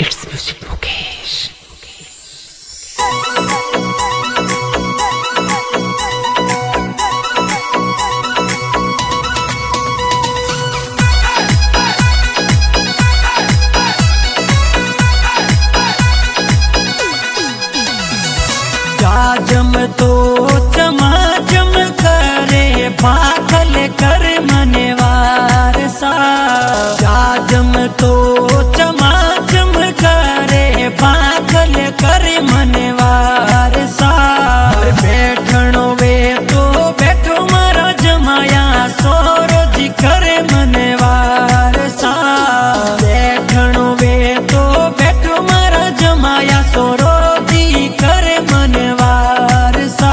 It's Music Mukesh. जाजम तो चमाचम करे पाखल कर मनवार सा। जाजम तो चमाचम करे पाखल कर मनवार सा। बैठणो वे तो बैठो मारा जमाया सोरो जी करे मनवार सा। बैठणो वे तो बैठो मारा जमाया सोरो जी करे मनवार सा।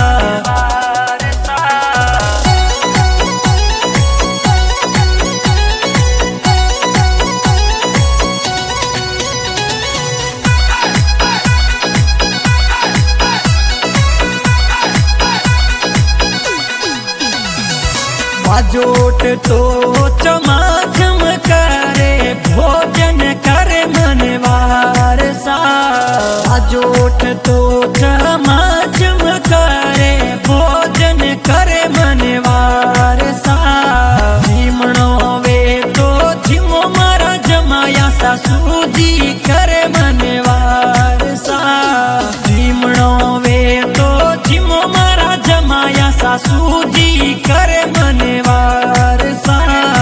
बाजोट तो चमाचम करे भोजन करे मनवार सा। बाजोट तो चमाचम करे भोजन करे मनवार सा। झीमणो वे तो झीमो मारा जमाया सासू जी करे मनवार सा। झीमणो वे तो झीमो मारा जमाया सासू जी करे मनवार सा।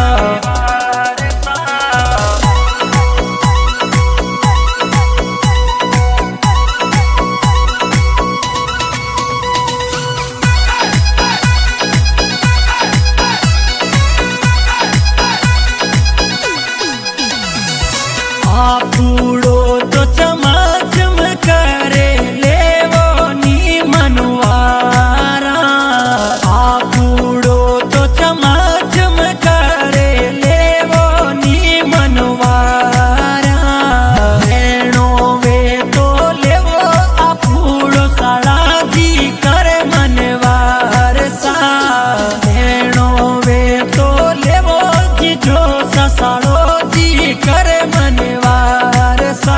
आपूड़ो तो चमाचम करे लेवो नी मनवारा। आपूड़ो तो चमाचम करे लेवो नी मनवारा। लेणो वे तो लेवो आपूड़ो साड़ा जी करे मनवार सा। लेणो वे तो लेवो जीजो साड़ो जी करे मनवार सा।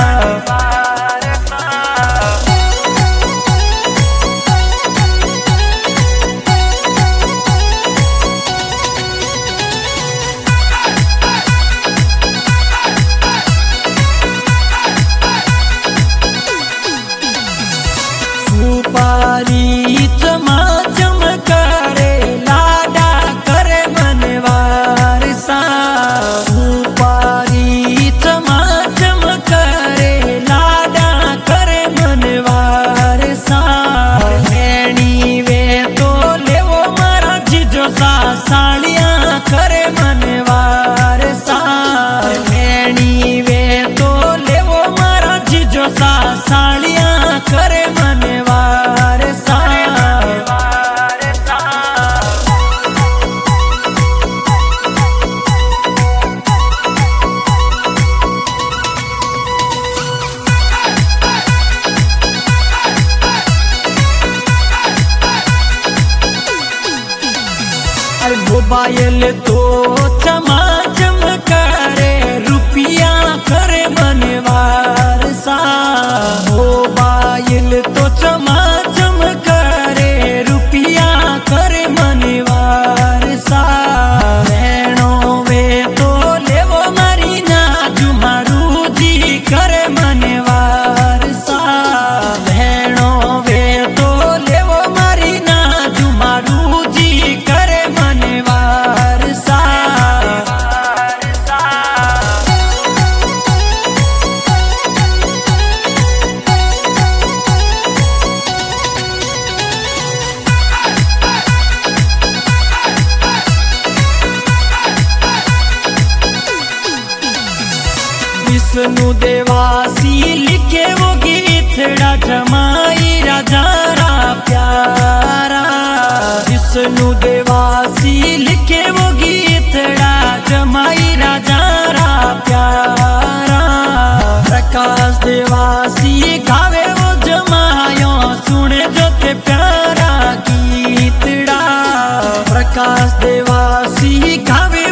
सुपारी चमाचम करे लाडा करे मनवार सा। सुपारी चमाचम करे लाडा करे मनवार सा। लेणी वे तो लेवो मारा जीजो सा साड़ियां करे मनवार सा। लेणी वे तो लेवो मारा जीजो सा साड़ियां करे मनवार सा। मोबाइल तो चमाचम करे रुपया करे मनवार सा। मोबाइल तो चमाचम करे रुपया करे मनवार सा। लेणो वे तो लेवो मारी नाजू मारू जी करे मनवार सा। लेणो वे तो लेवो मारी नाजू मारू जी करे मनवार सा। विष्णु देवासी लिखे वो गीतड़ा जमाई राजा रा प्यारा। विष्णु देवासी लिखे वो गीतड़ा जमाई राजा रा प्यारा। प्रकाश देवासी गावे वो जमायो सुने जो ते प्यारा गीतड़ा। प्रकाश देवासी गावे